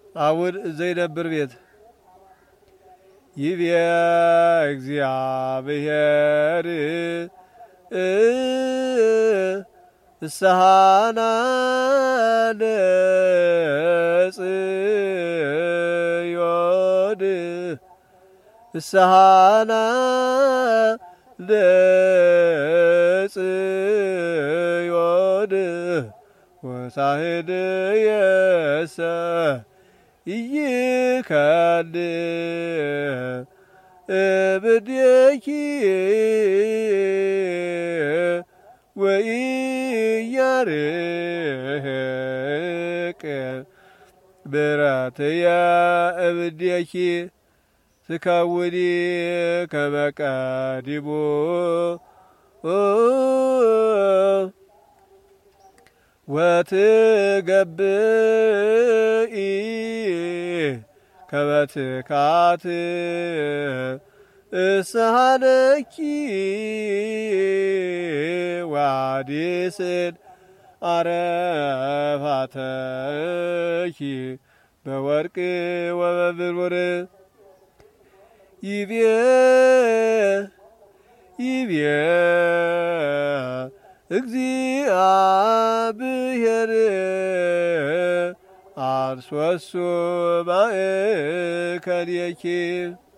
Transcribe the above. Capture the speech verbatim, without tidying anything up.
አውድ ዘይነብር ቤት ይቤ እግዚአብሔር እሰሃና ለጽዮን እሰሃና ለጽዮን ወሳህድየሰ ይከል እብድኪ ወኢያርቅ ብረትየ እብድኪ ትከውኒ ከመ ቀዲሙ ወትገብኢ ከመ ትካት እሰሃነኪ ዋዲስን አረፋተኪ በወርቅ ወበብሩር ይቤ ይቤ እግዚአብሔር አርሶሱ ማእከልኪ